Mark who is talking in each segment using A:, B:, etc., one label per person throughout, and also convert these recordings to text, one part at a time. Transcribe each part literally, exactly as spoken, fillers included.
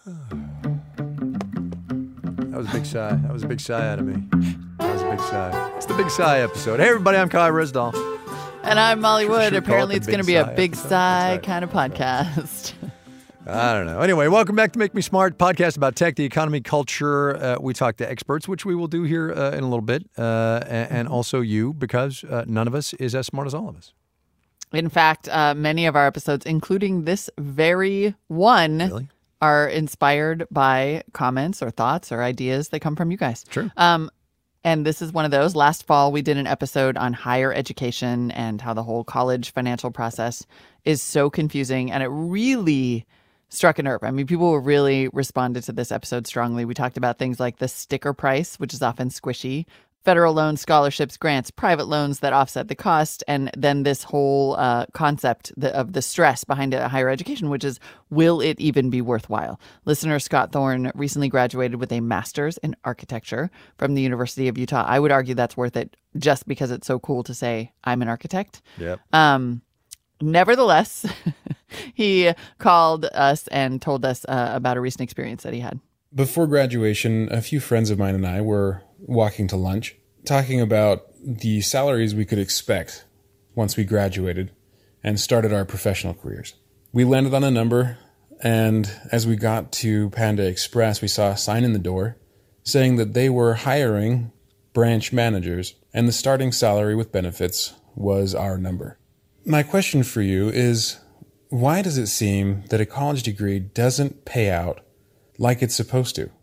A: That was a big sigh. That was a big sigh out of me. That was a big sigh. It's the Big Sigh episode. Hey, everybody, I'm Kai Risdall.
B: And I'm Molly Wood.
A: Should
B: Apparently,
A: it
B: it's going to be a big
A: episode?
B: sigh
A: right.
B: kind of podcast.
A: I don't know. Anyway, welcome back to Make Me Smart, podcast about tech, the economy, culture. Uh, we talk to experts, which we will do here uh, in a little bit, uh, and, and also you, because uh, none of us is as smart as all of us.
B: In fact, uh, many of our episodes, including this very one,
A: Really?
B: are inspired by comments or thoughts or ideas that come from you guys.
A: True.
B: Um, and this is one of those. Last fall, we did an episode on higher education and how the whole college financial process is so confusing. And it really struck a nerve. I mean, people really responded to this episode strongly. We talked about things like the sticker price, which is often squishy, federal loans, scholarships, grants, private loans that offset the cost, and then this whole uh, concept of the stress behind a higher education, which is, will it even be worthwhile? Listener Scott Thorne recently graduated with a master's in architecture from the University of Utah. I would argue that's worth it just because it's so cool to say, I'm an architect.
A: Yep.
B: Um, nevertheless, he called us and told us uh, about a recent experience that he had.
C: Before graduation, a few friends of mine and I were walking to lunch, talking about the salaries we could expect once we graduated and started our professional careers. We landed on a number, and as we got to Panda Express, we saw a sign in the door saying that they were hiring branch managers, and the starting salary with benefits was our number. My question for you is, why does it seem that a college degree doesn't pay out like it's supposed to?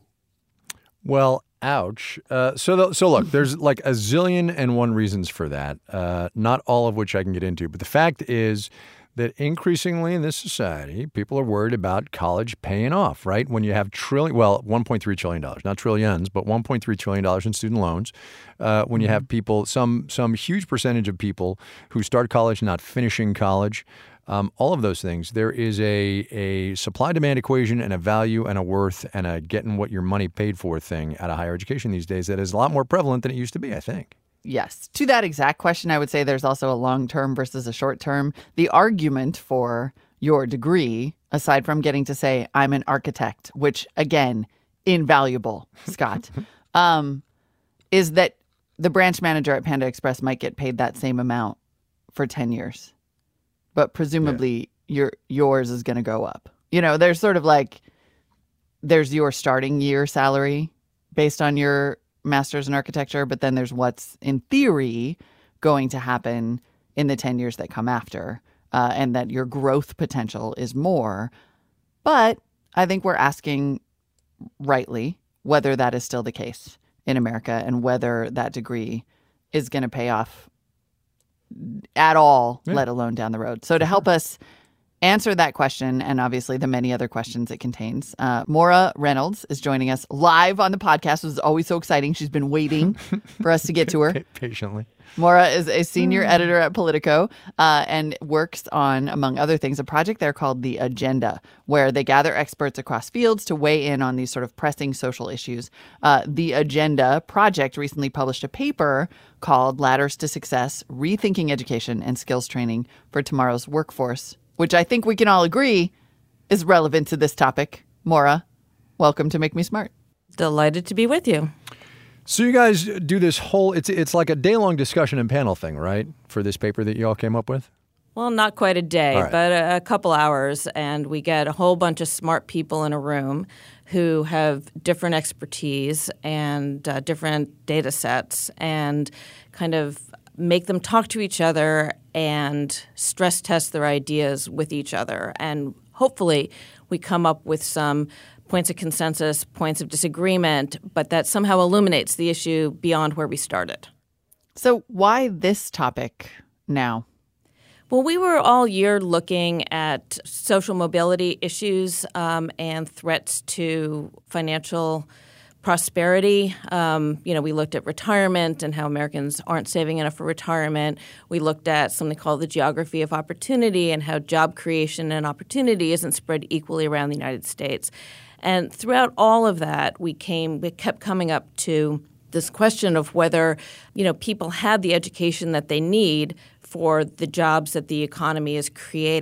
A: Well, ouch. Uh, so, the, so look, there's like a zillion and one reasons for that, uh, not all of which I can get into. But the fact is that increasingly in this society, people are worried about college paying off, right? When you have trillion, well, one point three trillion dollars, not trillions, but one point three trillion dollars in student loans. Uh, when you have people, some some huge percentage of people who start college not finishing college, Um, all of those things, there is a a supply-demand equation and a value and a worth and a getting what your money paid for thing out of higher education these days that is a lot more prevalent than it used to be, I think.
B: Yes. To that exact question, I would say there's also a long-term versus a short-term. The argument for your degree, aside from getting to say, I'm an architect, which, again, invaluable, Scott, um, is that the branch manager at Panda Express might get paid that same amount for ten years. But presumably yeah. your yours is going to go up. You know, there's sort of like, there's your starting year salary based on your master's in architecture, but then there's what's in theory going to happen in the ten years that come after, uh, and that your growth potential is more. But I think we're asking rightly whether that is still the case in America and whether that degree is going to pay off at all, yeah. let alone down the road. So to help us answer that question, and obviously the many other questions it contains, uh, Maura Reynolds is joining us live on the podcast. It was always so exciting. She's been waiting for us to get to her.
A: Patiently.
B: Maura is a senior editor at Politico uh, and works on, among other things, a project there called The Agenda, where they gather experts across fields to weigh in on these sort of pressing social issues. Uh, the Agenda project recently published a paper called Ladders to Success, Rethinking Education and Skills Training for Tomorrow's Workforce, which I think we can all agree is relevant to this topic. Maura, welcome to Make Me Smart.
D: Delighted to be with you.
A: So you guys do this whole, it's it's like a day-long discussion and panel thing, right, for this paper that you all came up with?
D: Well, not quite a day,
A: right.
D: but a, a couple hours, and we get a whole bunch of smart people in a room who have different expertise and uh, different data sets, and kind of make them talk to each other and stress test their ideas with each other. And hopefully we come up with some points of consensus, points of disagreement, but that somehow illuminates the issue beyond where we started.
B: So why this topic now?
D: Well, we were all year looking at social mobility issues um, and threats to financial prosperity. Um, you know, we looked at retirement and how Americans aren't saving enough for retirement. We looked at something called the geography of opportunity and how job creation and opportunity isn't spread equally around the United States. And throughout all of that, we came, we kept coming up to this question of whether, you know, people have the education that they need for the jobs that the economy is creating.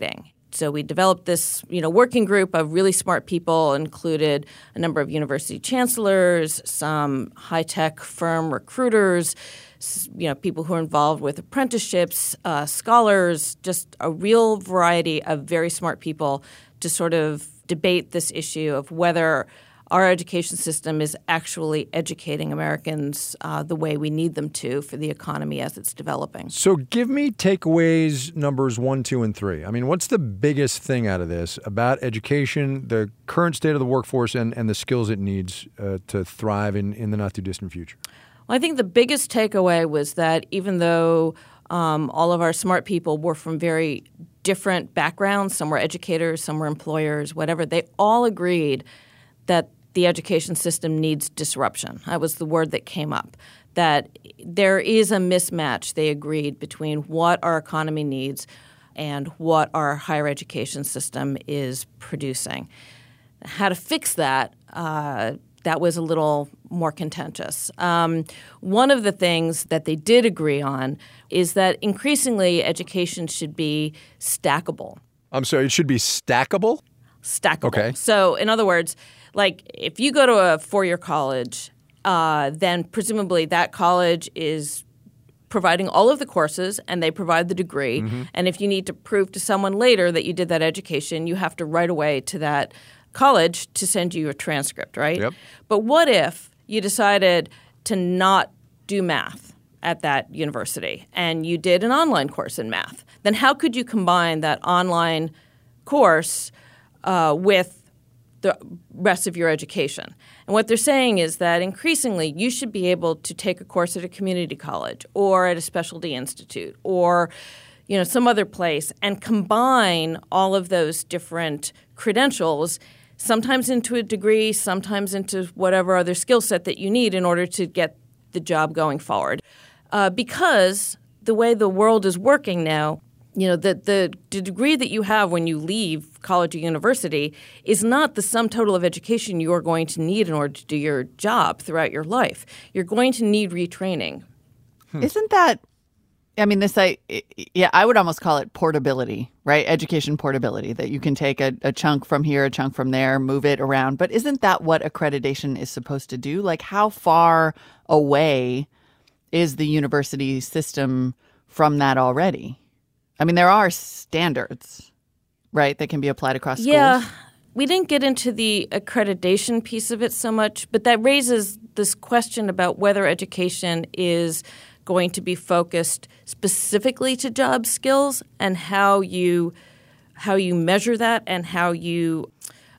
D: So we developed this, you know, working group of really smart people, included a number of university chancellors, some high-tech firm recruiters, you know, people who are involved with apprenticeships, uh, scholars, just a real variety of very smart people to sort of debate this issue of whether our education system is actually educating Americans uh, the way we need them to for the economy as it's developing.
A: So give me takeaways numbers one, two, and three. I mean, what's the biggest thing out of this about education, the current state of the workforce, and, and the skills it needs uh, to thrive in, in the not-too-distant future?
D: Well, I think the biggest takeaway was that even though um, all of our smart people were from very different backgrounds, some were educators, some were employers, whatever, they all agreed that the education system needs disruption. That was the word that came up, that there is a mismatch, they agreed, between what our economy needs and what our higher education system is producing. How to fix that, uh, that was a little more contentious. Um, one of the things that they did agree on is that increasingly education should be stackable.
A: I'm sorry, it should be stackable?
D: Stackable.
A: Okay.
D: So in other words, like if you go to a four-year college, uh, then presumably that college is providing all of the courses and they provide the degree. Mm-hmm. And if you need to prove to someone later that you did that education, you have to write away to that college to send you a transcript, right?
A: Yep.
D: But what if you decided to not do math at that university and you did an online course in math? Then how could you combine that online course uh, with the rest of your education? And what they're saying is that increasingly you should be able to take a course at a community college or at a specialty institute or you know some other place and combine all of those different credentials, sometimes into a degree, sometimes into whatever other skill set that you need in order to get the job going forward. Uh, because the way the world is working now, you know, the, the the degree that you have when you leave college or university is not the sum total of education you are going to need in order to do your job throughout your life. You're going to need retraining.
B: Hmm. Isn't that, I mean, this, I, yeah, I would almost call it portability, right? Education portability, that you can take a, a chunk from here, a chunk from there, move it around. But isn't that what accreditation is supposed to do? Like, how far away is the university system from that already? I mean, there are standards, right, that can be applied across schools.
D: Yeah. We didn't get into the accreditation piece of it so much, but that raises this question about whether education is going to be focused specifically to job skills and how you how you measure that and how you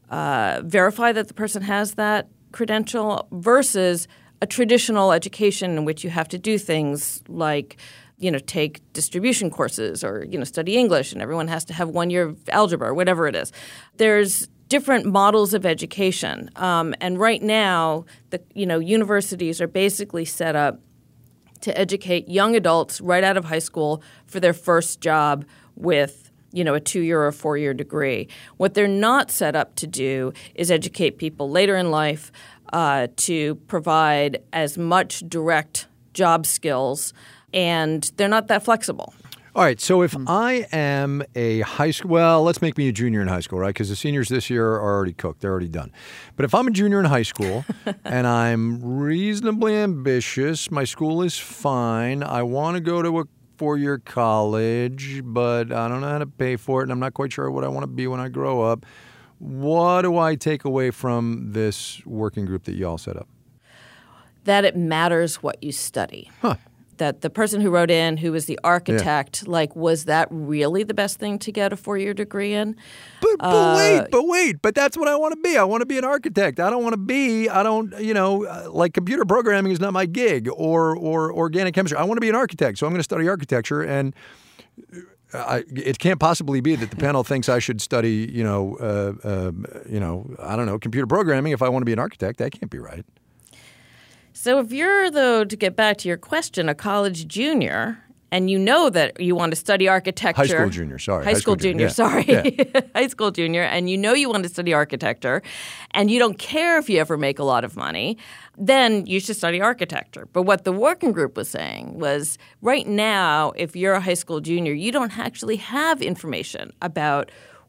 D: uh, verify that the person has that credential versus a traditional education in which you have to do things like – you know, take distribution courses or, you know, study English and everyone has to have one year of algebra or whatever it is. There's different models of education. Um, and right now, the you know, universities are basically set up to educate young adults right out of high school for their first job with, you know, a two-year or four-year degree. What they're not set up to do is educate people later in life uh, to provide as much direct job skills, and they're not that flexible.
A: All right. So if I am a high school, well, let's make me a junior in high school, right? Because the seniors this year are already cooked. They're already done. But if I'm a junior in high school and I'm reasonably ambitious, my school is fine, I want to go to a four-year college, but I don't know how to pay for it, and I'm not quite sure what I want to be when I grow up, what do I take away from this working group that you all set up?
D: That it matters what you study.
A: Huh.
D: That the person who wrote in, who was the architect, yeah. like, was that really the best thing to get a four-year degree in?
A: But, but uh, wait, but wait, but that's what I want to be. I want to be an architect. I don't want to be, I don't, you know, uh, like computer programming is not my gig or or organic chemistry. I want to be an architect, so I'm going to study architecture. And I, it can't possibly be that the panel thinks I should study, you know, uh, uh, you know, I don't know, computer programming if I want to be an architect. That can't be right.
D: So if you're, though, to get back to your question, a college junior, and you know that you want to study architecture.
A: High school junior, sorry.
D: High, high school, school junior, junior yeah. sorry. Yeah. High school junior, and you know you want to study architecture, and you don't care if you ever make a lot of money, then you should study architecture. But what the working group was saying was right now, if you're a high school junior, you don't actually have information about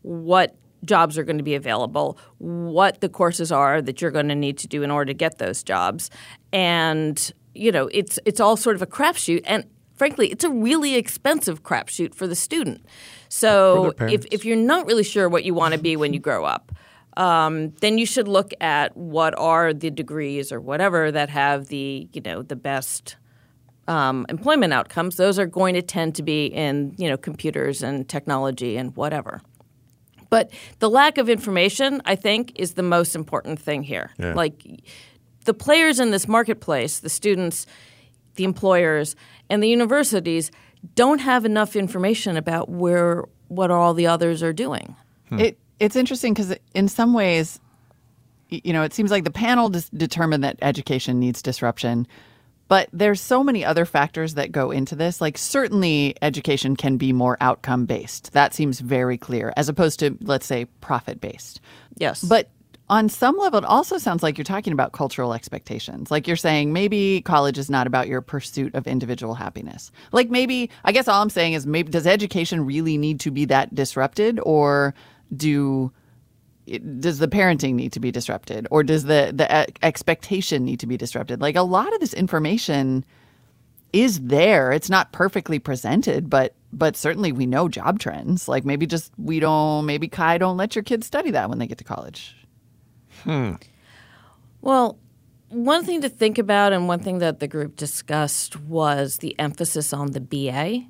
D: what jobs are going to be available, what the courses are that you're going to need to do in order to get those jobs. And, you know, it's it's all sort of a crapshoot. And frankly, it's a really expensive crapshoot for the student. So if, if you're not really sure what you want to be when you grow up, um, then you should look at what are the degrees or whatever that have the, you know, the best um, employment outcomes. Those are going to tend to be in, you know, computers and technology and whatever. But the lack of information, I think, is the most important thing here.
A: Yeah.
D: Like the players in this marketplace, the students, the employers, and the universities don't have enough information about where what all the others are doing.
B: Hmm. It it's interesting because in some ways, you know, it seems like the panel dis- determined that education needs disruption. But there's so many other factors that go into this. Like certainly education can be more outcome based. That seems very clear as opposed to, let's say, profit based.
D: Yes.
B: But on some level, it also sounds like you're talking about cultural expectations. Like you're saying maybe college is not about your pursuit of individual happiness. Like maybe, I guess all I'm saying is maybe does education really need to be that disrupted, or do does the parenting need to be disrupted, or does the, the expectation need to be disrupted? Like a lot of this information is there. It's not perfectly presented, but but certainly we know job trends. Like maybe just we don't, maybe Kai don't let your kids study that when they get to college.
A: Hmm.
D: Well, one thing to think about and one thing that the group discussed was the emphasis on the B A.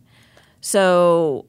D: So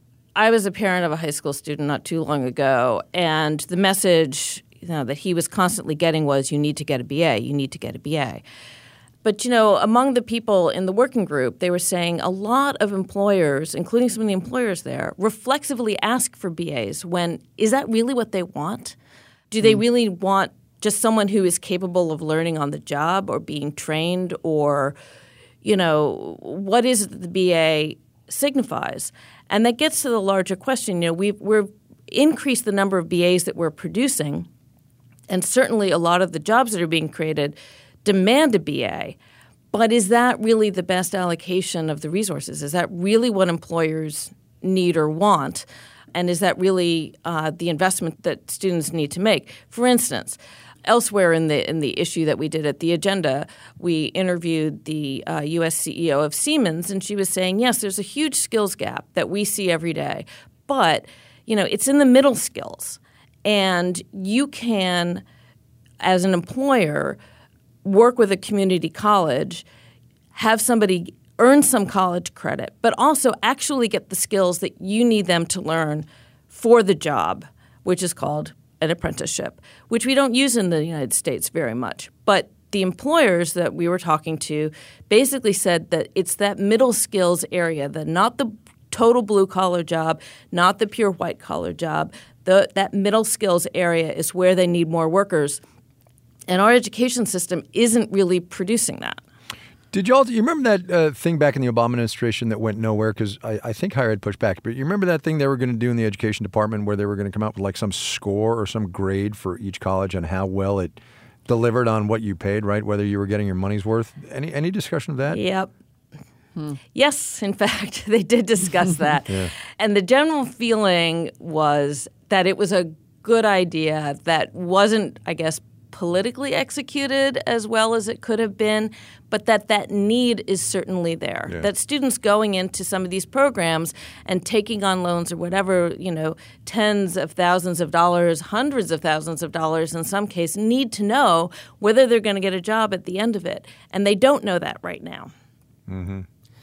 D: I was a parent of a high school student not too long ago, and the message, you know, that he was constantly getting was, you need to get a B A, you need to get a B A. But, you know, among the people in the working group, they were saying a lot of employers, including some of the employers there, reflexively ask for B As when, is that really what they want? Do they mm. really want just someone who is capable of learning on the job or being trained, or, you know, what is it that the B A signifies? And that gets to the larger question. You know, we've we've increased the number of B As that we're producing, and certainly a lot of the jobs that are being created demand a B A. But is that really the best allocation of the resources? Is that really what employers need or want? And is that really uh, the investment that students need to make? For instance, elsewhere in the in the issue that we did at the agenda, we interviewed the uh, U S C E O of Siemens, and she was saying, yes, there's a huge skills gap that we see every day, but you know, it's in the middle skills, and you can, as an employer, work with a community college, have somebody earn some college credit, but also actually get the skills that you need them to learn for the job, which is called an apprenticeship, which we don't use in the United States very much. But the employers that we were talking to basically said that it's that middle skills area, that not the total blue-collar job, not the pure white-collar job, the, that middle skills area is where they need more workers. And our education system isn't really producing that.
A: Did y'all, you remember that uh, thing back in the Obama administration that went nowhere? Because I, I think higher ed pushed back. But you remember that thing they were going to do in the education department where they were going to come out with like some score or some grade for each college on how well it delivered on what you paid, right? Whether you were getting your money's worth. Any any discussion of that?
D: Yep. Hmm. Yes, in fact, they did discuss that. Yeah. And the general feeling was that it was a good idea that wasn't, I guess, politically executed as well as it could have been, but that that need is certainly there. Yeah. That students going into some of these programs and taking on loans or whatever, you know, tens of thousands of dollars, hundreds of thousands of dollars in some case, need to know whether they're going to get a job at the end of it. And they don't know that right now.
A: Mm-hmm.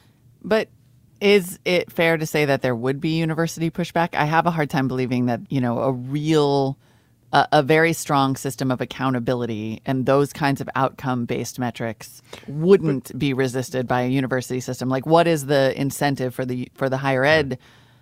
B: But is it fair to say that there would be university pushback? I have a hard time believing that, you know, a real A, a very strong system of accountability and those kinds of outcome-based metrics wouldn't but, be resisted by a university system. Like, what is the incentive for the for the higher ed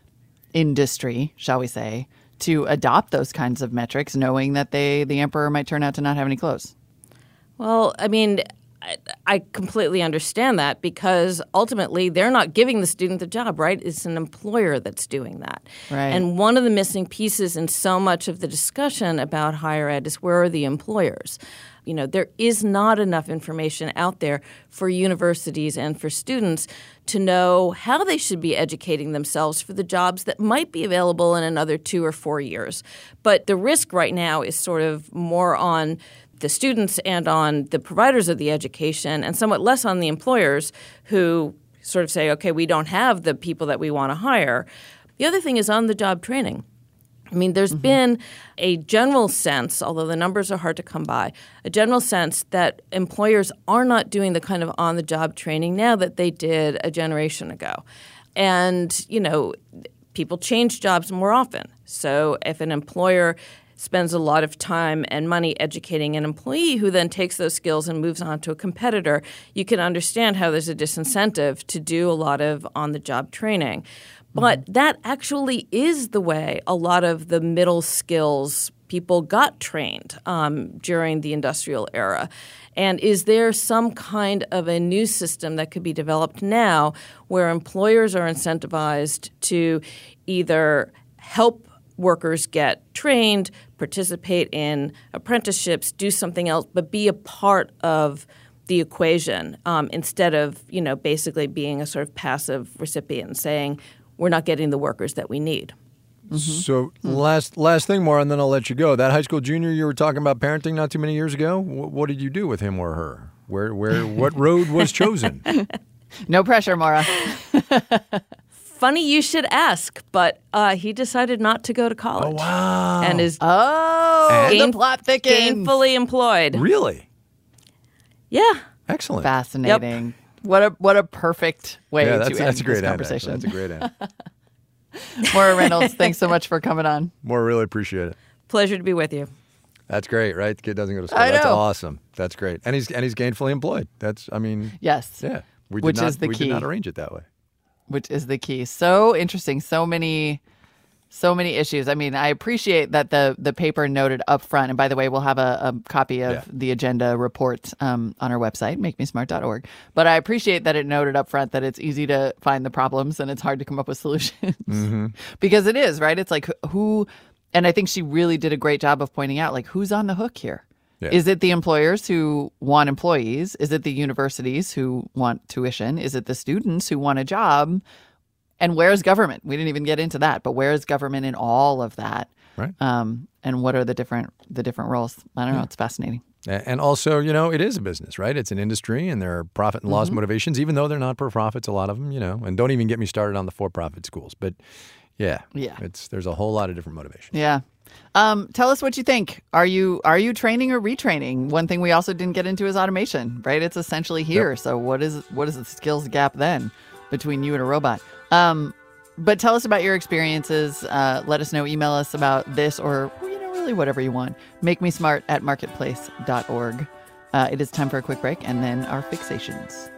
B: industry, shall we say, to adopt those kinds of metrics, knowing that they the emperor might turn out to not have any clothes?
D: Well, I mean, I, I completely understand that because ultimately they're not giving the student the job, right? It's an employer that's doing that.
B: Right.
D: And one of the missing pieces in so much of the discussion about higher ed is where are the employers? You know, there is not enough information out there for universities and for students to know how they should be educating themselves for the jobs that might be available in another two or four years. But the risk right now is sort of more on the students and on the providers of the education and somewhat less on the employers who sort of say, okay, we don't have the people that we want to hire. The other thing is on-the-job training. I mean, there's mm-hmm. been a general sense, although the numbers are hard to come by, a general sense that employers are not doing the kind of on-the-job training now that they did a generation ago. And, you know, people change jobs more often. So if an employer spends a lot of time and money educating an employee who then takes those skills and moves on to a competitor, you can understand how there's a disincentive to do a lot of on-the-job training. But mm-hmm. that actually is the way a lot of the middle skills people got trained um, during the industrial era. And is there some kind of a new system that could be developed now where employers are incentivized to either help workers get trained, participate in apprenticeships, do something else, but be a part of the equation um, instead of, you know, basically being a sort of passive recipient saying we're not getting the workers that we need.
A: Mm-hmm. So mm-hmm. last last thing, Maura, and then I'll let you go. That high school junior you were talking about parenting not too many years ago, what, what did you do with him or her? Where where what road was chosen?
B: No pressure, Maura.
D: Funny you should ask, but uh, he decided not to go to college.
A: Oh, wow.
D: And is
B: oh, gain- the plot thickens.
D: gainfully employed.
A: Really?
D: Yeah.
A: Excellent.
B: Fascinating.
D: Yep.
B: What a what a perfect way
A: yeah,
B: to
A: that's,
B: end
A: that's a great
B: this
A: end,
B: conversation.
A: That's a great end.
B: Maura Reynolds, thanks so much for coming on.
A: Maura, really appreciate it.
D: Pleasure to be with you.
A: That's great, right? The kid doesn't go to school.
B: I
A: That's
B: know.
A: awesome. That's great. And he's and he's gainfully employed. That's, I mean.
B: Yes.
A: Yeah. We did
B: Which
A: not,
B: is the
A: we
B: key.
A: did not arrange it that way.
B: Which is the key. So interesting. So many, so many issues. I mean, I appreciate that the the paper noted up front. And by the way, we'll have a, a copy of
A: yeah.
B: the agenda report um, on our website, make me smart dot org. But I appreciate that it noted up front that it's easy to find the problems and it's hard to come up with solutions.
A: Mm-hmm.
B: Because it is, right? It's like who, and I think she really did a great job of pointing out, like, who's on the hook here?
A: Yeah.
B: Is it the employers who want employees? Is it the universities who want tuition? Is it the students who want a job? And where's government? We didn't even get into that, but where is government in all of that?
A: Right.
B: Um, and what are the different the different roles? I don't know. It's fascinating.
A: And also, you know, it is a business, right? It's an industry, and there are profit and loss
B: Mm-hmm.
A: motivations, even though they're not for profits, a lot of them, you know. And don't even get me started on the for-profit schools. But yeah,
B: Yeah.
A: it's there's a whole lot of different motivations.
B: Yeah. Um, tell us what you think. Are you are you training or retraining? One thing we also didn't get into is automation, right? It's essentially here. Yep. So what is what is the skills gap then between you and a robot? Um, but tell us about your experiences. Uh, let us know. Email us about this or, you know, really whatever you want. Make me smart at marketplace dot org. Uh, it is time for a quick break and then our fixations.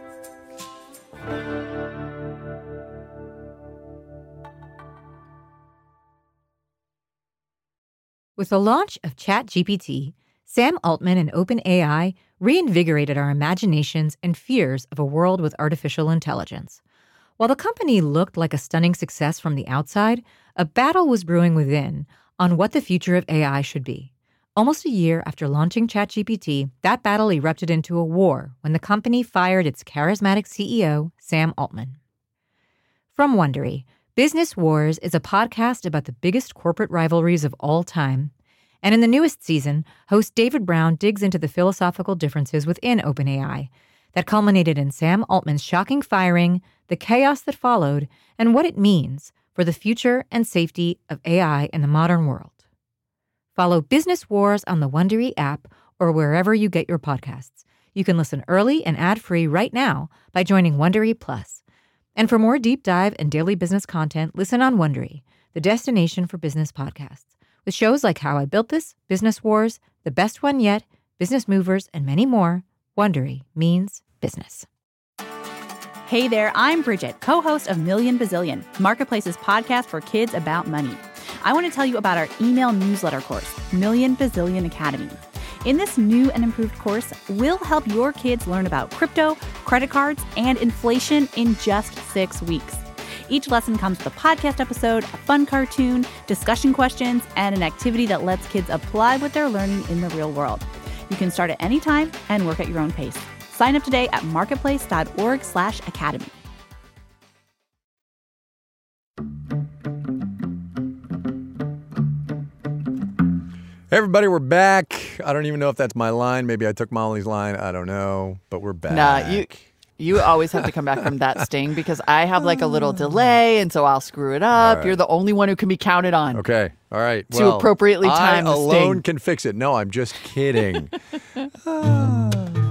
E: With the launch of ChatGPT, Sam Altman and OpenAI reinvigorated our imaginations and fears of a world with artificial intelligence. While the company looked like a stunning success from the outside, a battle was brewing within on what the future of A I should be. Almost a year after launching ChatGPT, that battle erupted into a war when the company fired its charismatic C E O, Sam Altman. From Wondery, Business Wars is a podcast about the biggest corporate rivalries of all time. And in the newest season, host David Brown digs into the philosophical differences within OpenAI that culminated in Sam Altman's shocking firing, the chaos that followed, and what it means for the future and safety of A I in the modern world. Follow Business Wars on the Wondery app or wherever you get your podcasts. You can listen early and ad-free right now by joining Wondery Plus. And for more deep dive and daily business content, listen on Wondery, the destination for business podcasts, with shows like How I Built This, Business Wars, The Best One Yet, Business Movers, and many more. Wondery means business.
F: Hey there, I'm Bridget, co-host of Million Bazillion, Marketplace's podcast for kids about money. I want to tell you about our email newsletter course, Million Bazillion Academy. In this new and improved course, we'll help your kids learn about crypto, credit cards, and inflation in just six weeks. Each lesson comes with a podcast episode, a fun cartoon, discussion questions, and an activity that lets kids apply what they're learning in the real world. You can start at any time and work at your own pace. Sign up today at marketplace.org slash academy.
A: Hey everybody, we're back. I don't even know if that's my line. Maybe I took Molly's line. I don't know, but we're back.
B: Nah, you you always have to come back from that sting because I have like a little delay, and so I'll screw it up.
A: Right.
B: You're the only one who can be counted on.
A: Okay, all right.
B: To
A: well,
B: appropriately time
A: I
B: the
A: alone
B: sting.
A: can fix it. No, I'm just kidding. Ah.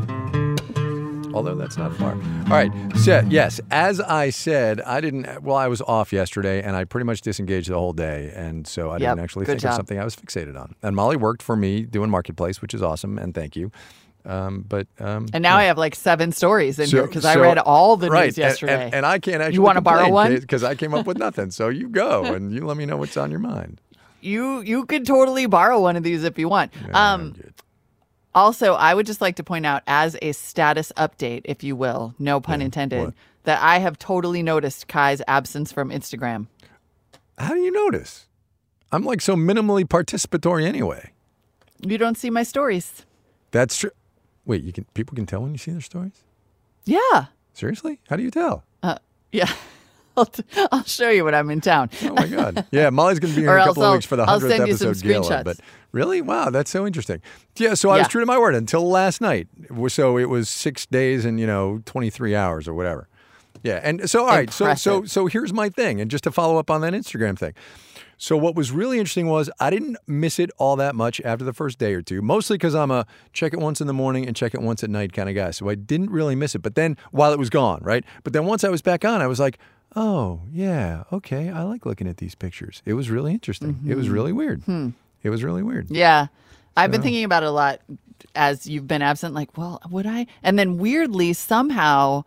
A: Although that's not far. All right. So, yes, as I said, I didn't, well, I was off yesterday and I pretty much disengaged the whole day. And so I
B: Yep,
A: didn't actually
B: good
A: think
B: job.
A: of something I was fixated on. And Molly worked for me doing Marketplace, which is awesome. And thank you. Um, but um,
B: And now I have like seven stories in
A: So-
B: here because I
A: so-
B: read all the
A: right,
B: news
A: and-
B: yesterday.
A: And, and I can't actually
B: wanna borrow one?
A: Because I came up with nothing. So you go and you let me know what's on your mind.
B: you you could totally borrow one of these if you want.
A: Yeah,
B: um,
A: I'm good.
B: Also, I would just like to point out, as a status update, if you will, no pun intended,
A: what?
B: that I have totally noticed Kai's absence from Instagram.
A: How do you notice? I'm like so minimally participatory anyway.
B: You don't see my stories.
A: That's true. Wait, you can people can tell when you see their stories?
B: Yeah.
A: Seriously? How do you tell?
B: Uh, yeah. I'll, t- I'll show you when I'm in town.
A: Oh my God! Yeah, Molly's going to be here
B: Or
A: in a
B: else
A: couple of
B: I'll-
A: weeks for the
B: I'll
A: hundredth
B: send you some
A: episode gala.
B: screenshots.
A: But really, wow, that's so interesting. Yeah, so I was
B: Yeah.
A: true to my word until last night. So it was six days and you know twenty-three hours or whatever. Yeah, and so all right, so so
B: Impressive.
A: so here's my thing, and just to follow up on that Instagram thing. So what was really interesting was I didn't miss it all that much after the first day or two, mostly because I'm a check it once in the morning and check it once at night kind of guy. So I didn't really miss it. But then while it was gone, right? But then once I was back on, I was like, oh, yeah, okay, I like looking at these pictures. It was really interesting. It was really weird. It was really weird.
B: Yeah. I've been thinking about it a lot as you've been absent. Like, well, would I? And then weirdly, somehow,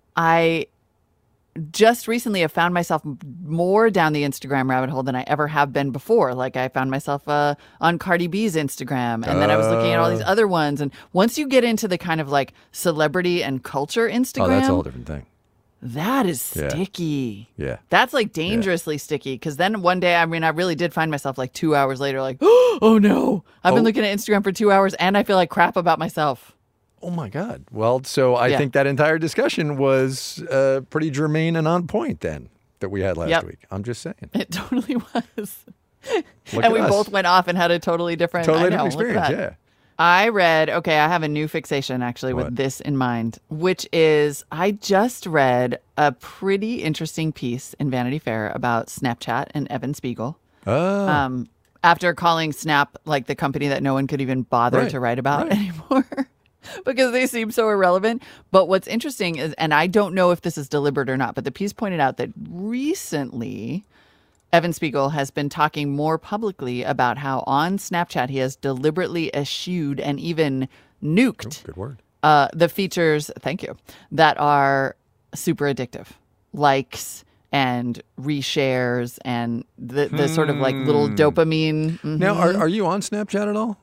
B: I just recently have found myself more down the Instagram rabbit hole than I ever have been before. Like I found myself uh, on Cardi B's Instagram, and then I was looking at all these other ones. And once you get into the kind of like celebrity and culture Instagram,
A: Oh, that's a whole different thing.
B: that is
A: Yeah.
B: sticky.
A: Yeah.
B: That's like dangerously sticky. Because then one day, I mean, I really did find myself like two hours later, like, oh no, I've been
A: Oh.
B: looking at Instagram for two hours and I feel like crap about myself.
A: Oh my God. Well, so I
B: Yeah.
A: think that entire discussion was uh, pretty germane and on point then that we had last
B: Yep.
A: week. I'm just saying.
B: It totally was.
A: Look
B: and
A: at
B: we
A: us.
B: both went off and had a totally different,
A: Totally
B: I know,
A: different
B: look at
A: experience.
B: that.
A: Yeah.
B: I read, okay, I have a new fixation actually with
A: What?
B: this in mind, which is I just read a pretty interesting piece in Vanity Fair about Snapchat and Evan Spiegel.
A: Oh.
B: Um, after calling Snap like the company that no one could even bother
A: Right,
B: to write about
A: right.
B: anymore because they seem so irrelevant. But what's interesting is, and I don't know if this is deliberate or not, but the piece pointed out that recently Evan Spiegel has been talking more publicly about how on Snapchat he has deliberately eschewed and even nuked
A: Good word.
B: uh, the features, thank you, that are super addictive. Likes and reshares and the, the sort of like little dopamine. Mhm.
A: Now, are, are you on Snapchat at all?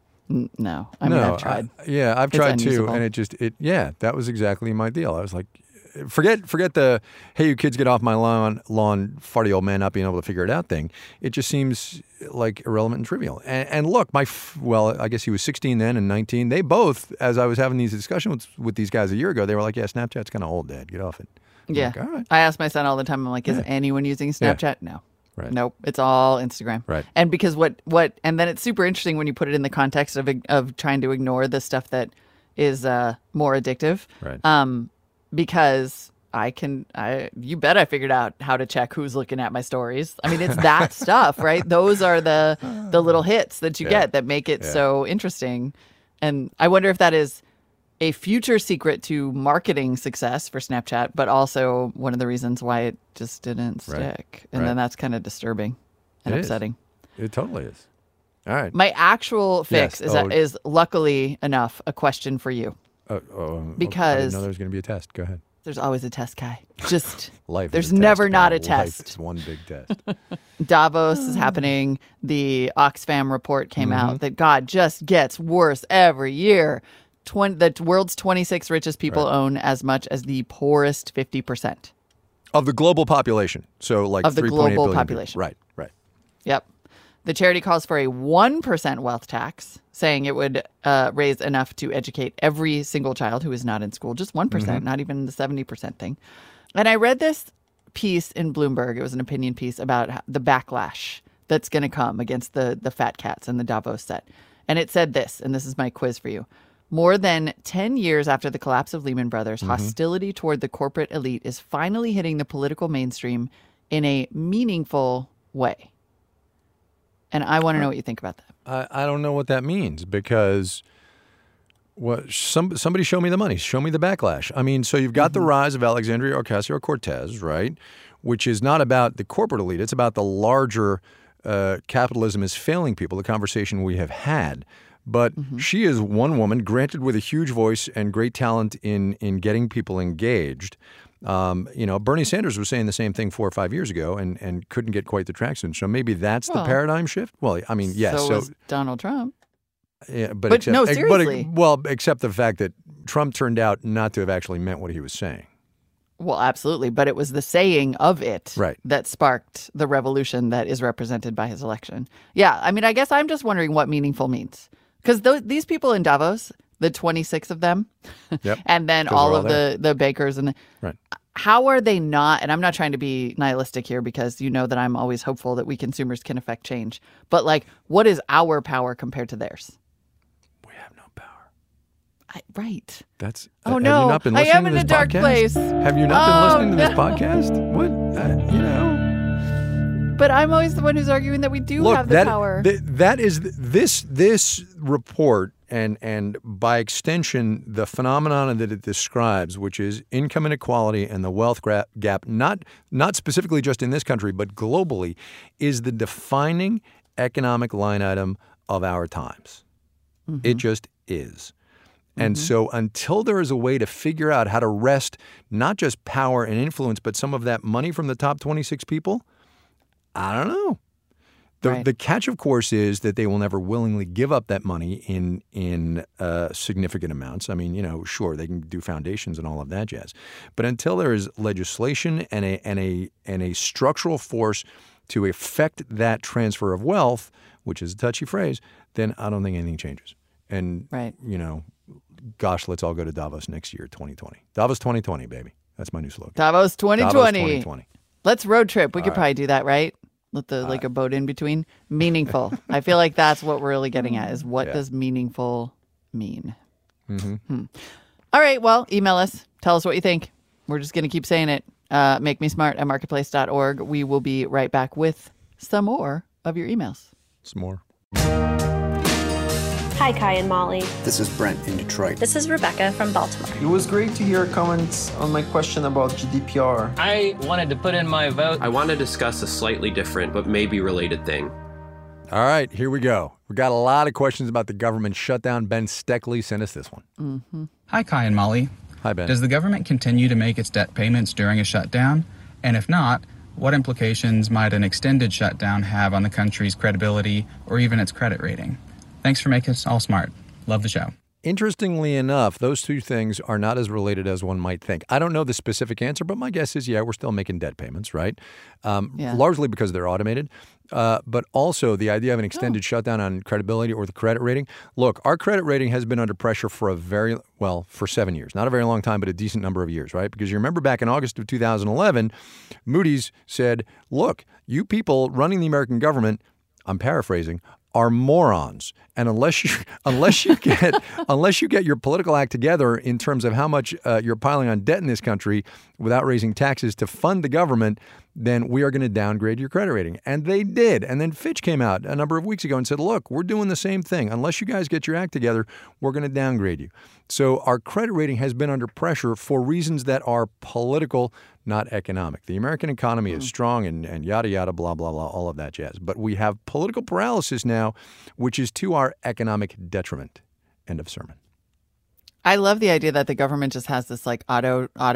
B: N- no, I mean,
A: no,
B: I've tried.
A: I- yeah, I've
B: It's
A: tried too,
B: unusable.
A: and it just it yeah, that was exactly my deal. I was like, forget forget the hey, you kids get off my lawn, lawn, farty old man not being able to figure it out thing. It just seems like irrelevant and trivial. And, and look, my f- well, I guess he was sixteen then and nineteen. They both, as I was having these discussions with, with these guys a year ago, they were like, yeah, Snapchat's kind of old, Dad. Get off it. I'm
B: Yeah.
A: like, all right.
B: I ask my son all the time, I'm like, is
A: Yeah.
B: anyone using
A: Yeah.
B: Snapchat? No.
A: Right.
B: Nope. It's all Instagram.
A: Right.
B: And because what, what, and then it's super interesting when you put it in the context of, of trying to ignore the stuff that is uh, more addictive.
A: Right.
B: Um, because I can, I, you bet I figured out how to check who's looking at my stories. I mean, it's that stuff, right? Those are the, the little hits that you
A: Yeah.
B: get that make it
A: Yeah.
B: so interesting. And I wonder if that is a future secret to marketing success for Snapchat, but also one of the reasons why it just didn't
A: Right.
B: stick. And
A: Right.
B: then that's kind of disturbing and
A: It is.
B: upsetting.
A: It totally is. All right.
B: My actual fix
A: Yes.
B: is
A: Oh.
B: is luckily enough a question for you.
A: Uh, oh, um, okay. I
B: because-
A: didn't know there was going to be a test. Go ahead.
B: There's always a test, Kai. Just
A: Life.
B: there's
A: is a test,
B: never not a
A: Life
B: test.
A: is one big test.
B: Davos is happening. The Oxfam report came
A: Mm-hmm.
B: out that God just gets worse every year. twenty, the world's twenty-six richest people
A: Right.
B: own as much as the poorest fifty percent.
A: Of the global population. So like
B: Of the
A: three point eight
B: global
A: billion
B: population.
A: people. Right, right.
B: Yep. The charity calls for a one percent wealth tax, saying it would uh, raise enough to educate every single child who is not in school. Just one percent,
A: Mm-hmm.
B: not even the seventy percent thing. And I read this piece in Bloomberg. It was an opinion piece about how- the backlash that's going to come against the, the fat cats and the Davos set. And it said this, and this is my quiz for you. More than ten years after the collapse of Lehman Brothers,
A: Mm-hmm.
B: hostility toward the corporate elite is finally hitting the political mainstream in a meaningful way. And I want to know what you think about that.
A: I, I don't know what that means because what some somebody show me the money, show me the backlash. I mean, so you've got the rise of Alexandria Ocasio-Cortez, right? Which is not about the corporate elite; it's about the larger uh, capitalism is failing people. The conversation we have had. But she is one woman, granted with a huge voice and great talent in in getting people engaged. Um, you know, Bernie Sanders was saying the same thing four or five years ago and, and couldn't get quite the traction. So maybe that's
B: Well,
A: the paradigm shift. Well, I mean, yes.
B: so,
A: So,
B: was Donald Trump.
A: yeah, but,
B: But
A: except,
B: no,
A: ex-
B: seriously.
A: But, well, except the fact that Trump turned out not to have actually meant what he was saying.
B: Well, absolutely. But it was the saying of it
A: Right.
B: that sparked the revolution that is represented by his election. Yeah. I mean, I guess I'm just wondering what meaningful means. Because th- these people in Davos, the twenty-six of them,
A: Yep.
B: and then
A: 'Cause
B: all
A: they're
B: of
A: all there.
B: the, the bakers, and the,
A: Right.
B: how are they not, and I'm not trying to be nihilistic here because you know that I'm always hopeful that we consumers can affect change. But like, what is our power compared to theirs?
A: We have no power.
B: I, right.
A: That's.
B: Oh,
A: have
B: no.
A: You not been
B: I
A: listening
B: am
A: to
B: in
A: this
B: a dark
A: podcast?
B: place.
A: Have you not
B: Oh,
A: been listening to this
B: no.
A: podcast? What? Uh, you know.
B: But I'm always the one who's arguing that we do
A: Look,
B: have the
A: that,
B: power.
A: th- that is this this report and and by extension the phenomenon that it describes, which is income inequality and the wealth gra- gap, not not specifically just in this country but globally, is the defining economic line item of our times. It just is. And so until there is a way to figure out how to wrest not just power and influence, but some of that money from the top twenty-six people, I don't know. The
B: Right.
A: the catch, of course, is that they will never willingly give up that money in in uh, significant amounts. I mean, you know, sure, they can do foundations and all of that jazz, but until there is legislation and a and a and a structural force to effect that transfer of wealth, which is a touchy phrase, then I don't think anything changes. And
B: Right.
A: you know, gosh, let's all go to Davos next year, twenty twenty. Davos twenty twenty, baby. That's my new slogan.
B: Davos twenty
A: Davos
B: twenty.
A: twenty twenty.
B: Let's road trip. We could probably do that, right? Let the like a boat in between. Meaningful. I feel like that's what we're really getting at is what
A: Yeah.
B: does meaningful mean?
A: Mm-hmm.
B: Hmm. All right. Well, email us. Tell us what you think. We're just going to keep saying it. Uh, make me smart at marketplace dot org. We will be right back with some more of your emails.
A: Some more.
G: Hi, Kai and Molly.
H: This is Brent in Detroit.
G: This is Rebecca from Baltimore.
I: It was great to hear comments on my question about G D P R.
J: I wanted to put in my vote.
K: I want to discuss a slightly different but maybe related thing.
A: All right, here we go. We got a lot of questions about the government shutdown. Ben Steckley sent us this one.
B: Mm-hmm.
L: Hi, Kai and Molly.
A: Hi, Ben.
L: Does the government continue to make its debt payments during a shutdown? And if not, what implications might an extended shutdown have on the country's credibility or even its credit rating? Thanks for making us all smart. Love the show.
A: Interestingly enough, those two things are not as related as one might think. I don't know the specific answer, but my guess is, yeah, we're still making debt payments, right? Um,
B: Yeah.
A: Largely because they're automated. Uh, but also the idea of an extended shutdown on credibility or the credit rating. Look, our credit rating has been under pressure for a very, well, for seven years. Not a very long time, but a decent number of years, right? Because you remember back in August of two thousand eleven, Moody's said, look, you people running the American government, I'm paraphrasing, are morons. And unless you unless you get unless you get your political act together in terms of how much uh, you're piling on debt in this country without raising taxes to fund the government, then we are going to downgrade your credit rating. And they did. And then Fitch came out a number of weeks ago and said, look, we're doing the same thing. Unless you guys get your act together, we're going to downgrade you. So our credit rating has been under pressure for reasons that are political, not economic. The American economy is strong and, and yada, yada, blah, blah, blah, all of that jazz. But we have political paralysis now, which is to our economic detriment. End of sermon.
B: I love the idea that the government just has this like auto auto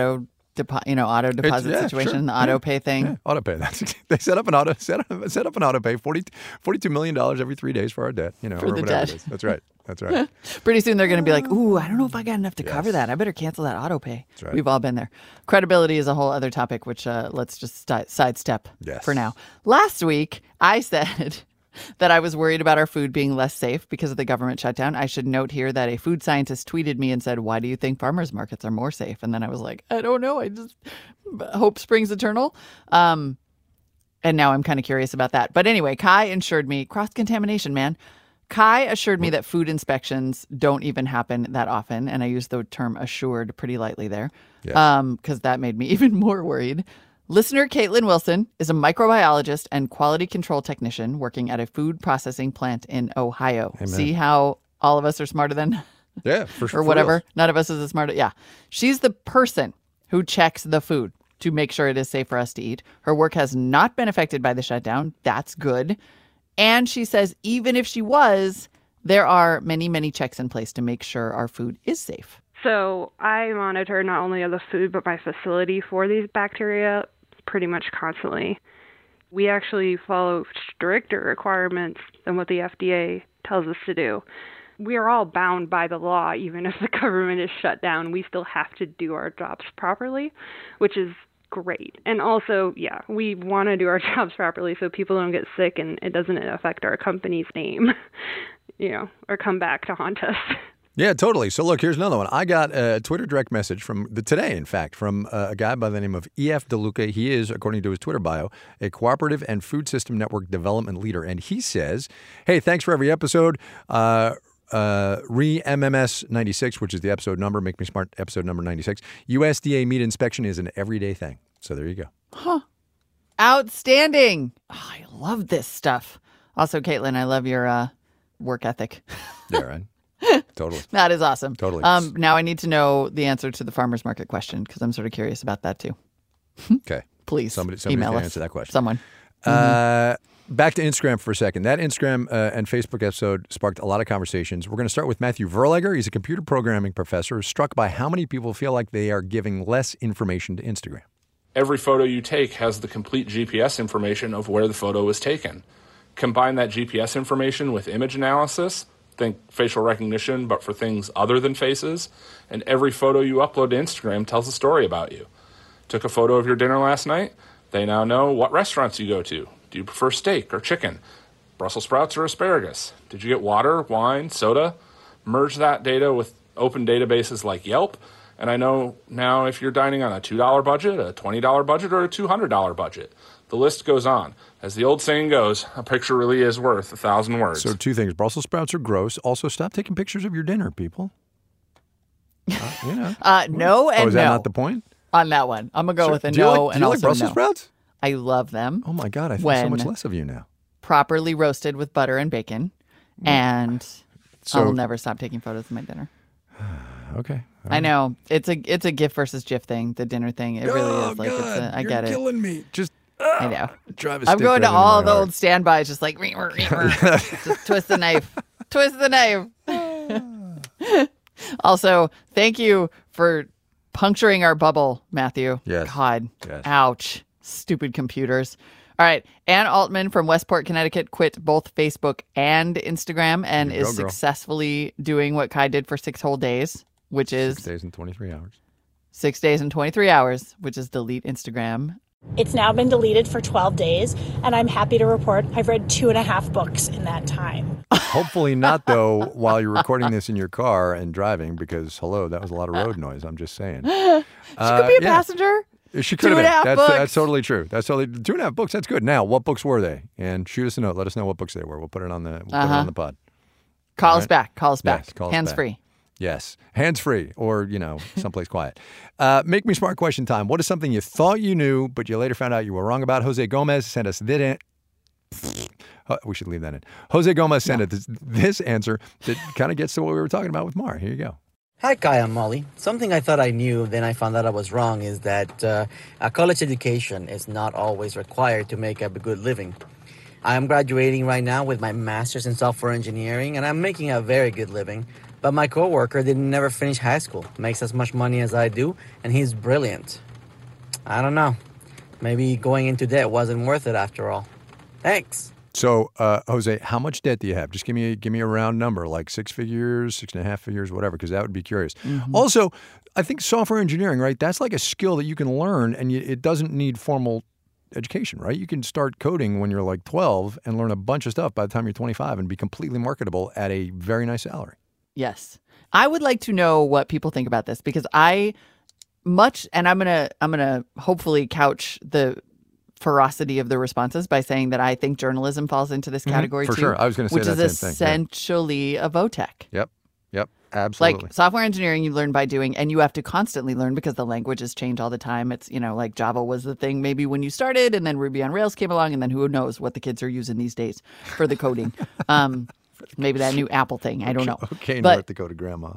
B: depo- you know, auto deposit
A: It's- yeah,
B: situation,
A: sure.
B: the
A: Yeah.
B: auto pay thing.
A: Yeah, auto pay. That's they set up an auto set up, set up an auto pay forty, forty-two million dollars every three days for our debt. You know,
B: For
A: or
B: the
A: whatever
B: debt.
A: it is. That's right. That's right.
B: Pretty soon they're going to be like, ooh, I don't know if I got enough to cover
A: Yes.
B: that. I better cancel that auto pay.
A: That's right.
B: We've all been there. Credibility is a whole other topic, which uh, let's just sti- sidestep
A: Yes.
B: for now. Last week, I said that I was worried about our food being less safe because of the government shutdown. I should note here that a food scientist tweeted me and said, why do you think farmers markets are more safe? And then I was like, I don't know. I just hope springs eternal. Um, and now I'm kind of curious about that. But anyway, Kai assured me, cross-contamination, man. Kai assured me that food inspections don't even happen that often. And I used the term assured pretty lightly there
A: Yes.
B: um, because that made me even more worried. Listener Caitlin Wilson is a microbiologist and quality control technician working at a food processing plant in Ohio.
A: Amen.
B: See how all of us are smarter than
A: Yeah, for sure.
B: or whatever. None of us is as smart. Yeah. She's the person who checks the food to make sure it is safe for us to eat. Her work has not been affected by the shutdown. That's good. And she says even if she was, there are many, many checks in place to make sure our food is safe.
H: So I monitor not only the food, but my facility for these bacteria pretty much constantly. We actually follow stricter requirements than what the F D A tells us to do. We are all bound by the law, even if the government is shut down. We still have to do our jobs properly, which is great. And also, yeah, we want to do our jobs properly so people don't get sick and it doesn't affect our company's name, you know, or come back to haunt us.
A: Yeah, totally. So look, here's another one. I got a Twitter direct message from the, today, in fact, from uh, a guy by the name of E F DeLuca. He is, according to his Twitter bio, a cooperative and food system network development leader. And he says, hey, thanks for every episode. Uh, uh, R E M M S ninety-six, which is the episode number, Make Me Smart, episode number ninety-six. U S D A meat inspection is an everyday thing. So there you go.
B: Huh. Outstanding. Oh, I love this stuff. Also, Caitlin, I love your uh, work ethic.
A: Yeah, right. Totally.
B: That is awesome.
A: Totally.
B: Um, now I need to know the answer to the farmer's market question because I'm sort of curious about that too.
A: Okay.
B: Please
A: Somebody, somebody
B: email
A: can
B: us.
A: answer that question.
B: Someone.
A: Uh, back to Instagram for a second. That Instagram uh, and Facebook episode sparked a lot of conversations. We're going to start with Matthew Verlegger. He's a computer programming professor who's struck by how many people feel like they are giving less information to Instagram.
M: Every photo you take has the complete G P S information of where the photo was taken. Combine that G P S information with image analysis, think facial recognition, but for things other than faces, and every photo you upload to Instagram tells a story about you. Took a photo of your dinner last night? They now know what restaurants you go to. Do you prefer steak or chicken? Brussels sprouts or asparagus? Did you get water, wine, soda? Merge that data with open databases like Yelp, and I know now if you're dining on a two dollar budget, a twenty dollar budget, or a two hundred dollar budget. The list goes on. As the old saying goes, a picture really is worth a thousand words.
A: So two things. Brussels sprouts are gross. Also, stop taking pictures of your dinner, people. Uh, you know.
B: Uh, no and
A: oh, is that
B: no.
A: not the point?
B: On that one. I'm going to go
A: So,
B: with a
A: do you
B: no
A: like,
B: and
A: do you
B: also
A: like Brussels
B: no.
A: sprouts?
B: I love them.
A: Oh, my God. I think
B: when
A: so much less of you now.
B: Properly roasted with butter and bacon. And
A: So-
B: I'll never stop taking photos of my dinner.
A: Okay.
B: I know. It's a it's a GIF versus GIF thing, the dinner thing. It really
A: Oh,
B: is. Like
A: God,
B: it's a, I
A: you're
B: get it.
A: killing me. Just
B: I know.
A: drive a
B: I'm
A: stick
B: going
A: right
B: to
A: into
B: all
A: my
B: the
A: heart.
B: old standbys, just like just twist the knife, twist the knife. Also, thank you for puncturing our bubble, Matthew.
A: Yes.
B: God.
A: Yes.
B: Ouch. Stupid computers. All right. Ann Altman from Westport, Connecticut quit both Facebook and Instagram and
A: You go,
B: is
A: girl.
B: successfully doing what Kai did for six whole days, which is
A: Six days and twenty-three hours.
B: six days and twenty-three hours, which is delete Instagram.
N: It's now been deleted for twelve days, and I'm happy to report I've read two and a half books in that time.
A: Hopefully not, though, while you're recording this in your car and driving, because, hello, that was a lot of road noise. I'm just saying.
B: She
A: Uh,
B: could be a
A: yeah.
B: passenger.
A: She
B: Two
A: could have
B: and
A: been.
B: a half
A: That's,
B: books.
A: that's totally true. That's totally two and a half books. That's good. Now, what books were they? And shoot us a note. Let us know what books they were. We'll put it on the we'll put it
B: Uh-huh.
A: on the pod.
B: Call
A: All
B: us
A: right?
B: back. Call us back.
A: Yes, call us
B: Hands
A: back.
B: free.
A: Yes, hands free, or you know, someplace quiet. Uh, make me smart. Question time. What is something you thought you knew, but you later found out you were wrong about? Jose Gomez sent us this. An- Uh, we should leave that in. Jose Gomez sent us this, this answer that kind of gets to what we were talking about with Mar. Here you go.
O: Hi, Kai and Molly. Something I thought I knew, then I found out I was wrong, is that uh, a college education is not always required to make a good living. I am graduating right now with my master's in software engineering, and I'm making a very good living. But my coworker didn't never finish high school, makes as much money as I do, and he's brilliant. I don't know. Maybe going into debt wasn't worth it after all. Thanks.
A: So, uh, Jose, how much debt do you have? Just give me a, give me a round number, like six figures, six and a half figures, whatever, because that would be curious. Mm-hmm. Also, I think software engineering, right? That's like a skill that you can learn, and you, it doesn't need formal education, right? You can start coding when you're like twelve and learn a bunch of stuff by the time you're twenty-five and be completely marketable at a very nice salary.
B: Yes. I would like to know what people think about this because I much, and I'm going to, I'm going to hopefully couch the ferocity of the responses by saying that I think journalism falls into this category
A: mm-hmm, for
B: too.
A: For sure. I was going to say
B: which
A: that
B: is
A: same thing.
B: essentially yeah. a VOTech.
A: Yep. Yep. Absolutely.
B: Like software engineering, you learn by doing, and you have to constantly learn because the languages change all the time. It's, you know, like Java was the thing maybe when you started, and then Ruby on Rails came along, and then who knows what the kids are using these days for the coding. um, maybe that new Apple thing. I don't know.
A: Okay,
B: but,
A: North Dakota grandma.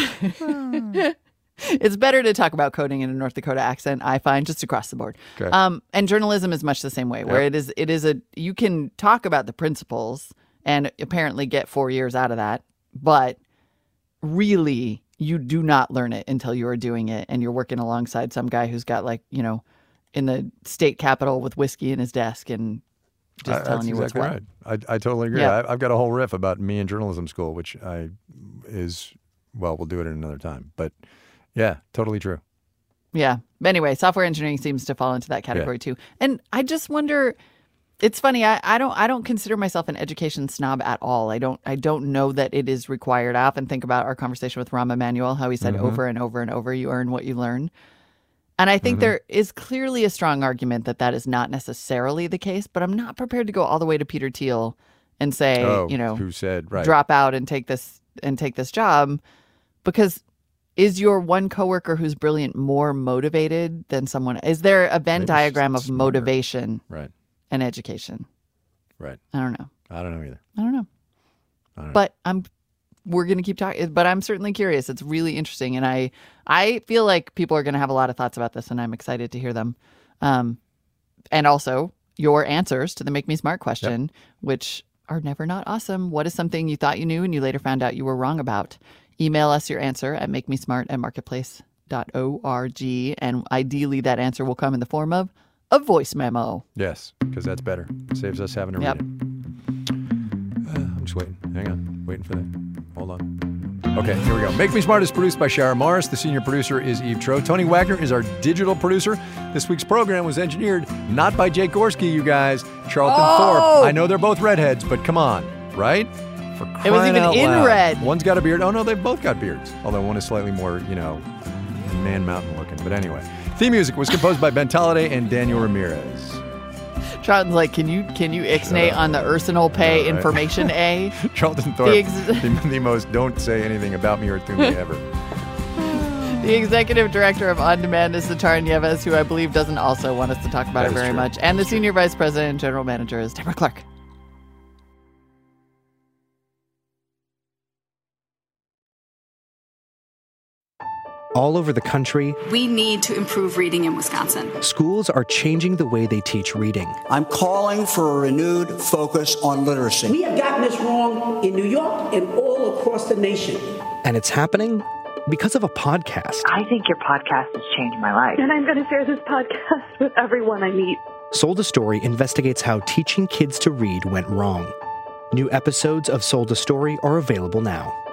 B: It's better to talk about coding in a North Dakota accent, I find, just across the board.
A: Okay.
B: Um, and journalism is much the same way, where
A: yep.
B: it is it is a you can talk about the principles and apparently get four years out of that, but really you do not learn it until you are doing it and you're working alongside some guy who's got like, you know, in the state capitol with whiskey in his desk and just
A: I,
B: telling you
A: exactly
B: what's
A: right.
B: what.
A: I, I totally agree.
B: Yeah.
A: I, I've got a whole riff about me in journalism school, which I is, well, we'll do it at another time. But yeah, totally true.
B: Yeah. But anyway, software engineering seems to fall into that category yeah. too. And I just wonder, it's funny, I, I don't I don't consider myself an education snob at all. I don't I don't know that it is required. I often think about our conversation with Rahm Emanuel, how he said mm-hmm. over and over and over, you earn what you learn. And I think mm-hmm. there is clearly a strong argument that that is not necessarily the case, but I'm not prepared to go all the way to Peter Thiel and say,
A: oh,
B: you know,
A: who said, right.
B: drop out and take this and take this job, because is your one coworker who's brilliant more motivated than someone? Is there a Venn
A: Maybe
B: diagram of
A: smarter.
B: motivation
A: right.
B: and education?
A: Right.
B: I don't know.
A: I don't know either.
B: I don't know.
A: I don't know.
B: But I'm we're going to keep talking, but I'm certainly curious. It's really interesting, and I I feel like people are going to have a lot of thoughts about this, and I'm excited to hear them. Um, and also your answers to the Make Me Smart question, yep. which are never not awesome. What is something you thought you knew and you later found out you were wrong about? Email us your answer at makemesmart at marketplace dot org, and ideally that answer will come in the form of a voice memo.
A: Yes, because that's better. It saves us having to
B: yep.
A: read it. Uh, I'm just waiting. Hang on. Waiting for that. Hold on. Okay, here we go. Make Me Smart is produced by Shara Morris. The senior producer is Eve Tro. Tony Wagner is our digital producer. This week's program was engineered not by Jake Gorski, you guys. Charlton
B: oh!
A: Thorpe. I know they're both redheads, but come on, right? For
B: it was even in
A: loud.
B: red.
A: One's got a beard. Oh, no, they've both got beards. Although one is slightly more, you know, Man Mountain looking. But anyway, theme music was composed by Ben Tolliday and Daniel Ramirez.
B: Charlton's like, can you can you ixnay on the Arsenal Pay right. information A?
A: Charlton Thorpe, the, ex- the, the most don't say anything about me or to me ever.
B: The executive director of On Demand is Satara Nieves, who I believe doesn't also want us to talk about
A: that
B: her very
A: true.
B: much. And the senior vice president and general manager is Deborah Clark.
P: All over the country,
Q: we need to improve reading in Wisconsin.
P: Schools are changing the way they teach reading.
R: I'm calling for a renewed focus on literacy.
S: We have gotten this wrong in New York and all across the nation.
P: And it's happening because of a podcast.
T: I think your podcast has changed my life.
U: And I'm going to share this podcast with everyone I meet.
P: Sold a Story investigates how teaching kids to read went wrong. New episodes of Sold a Story are available now.